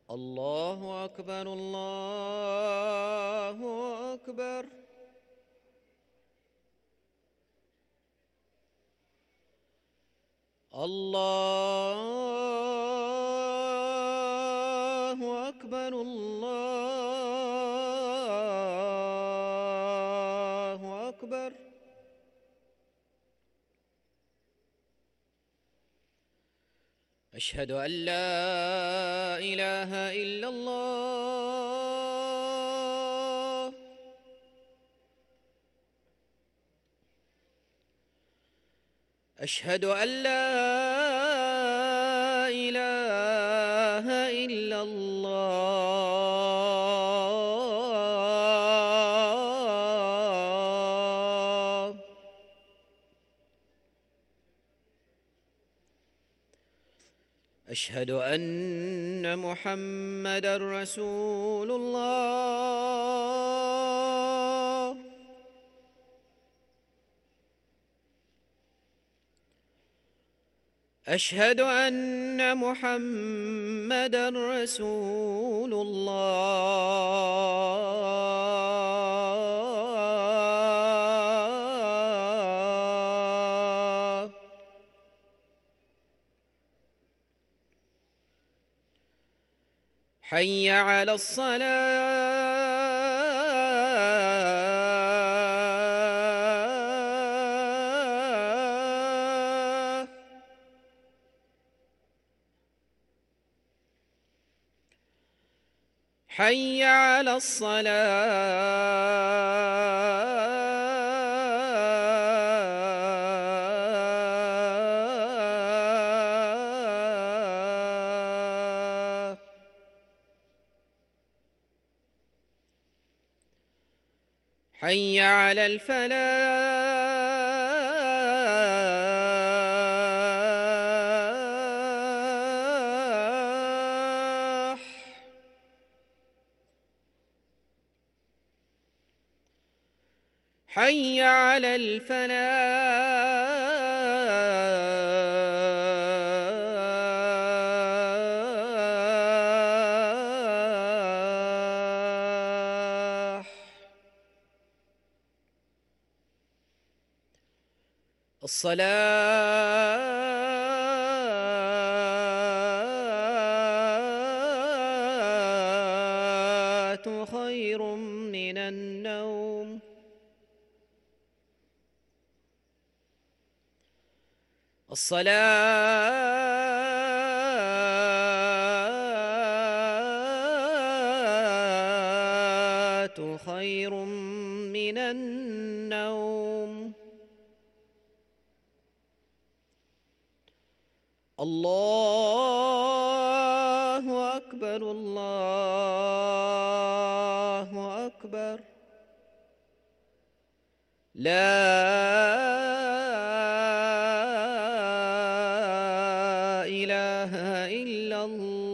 الله أكبر الله أكبر. الله أكبر الله أكبر. أشهد أن لا إله إلا الله. أشهد أن لا إله إلا الله. أشهد أن محمدًا رسول الله. أشهد أن محمدًا رسول الله. حي على الصلاة. حي على الصلاة. حي على الفلاح. حي على الفلاح. الصلاة خير من النوم. الصلاة خير من النوم. الله أكبر الله أكبر. لا إله إلا الله.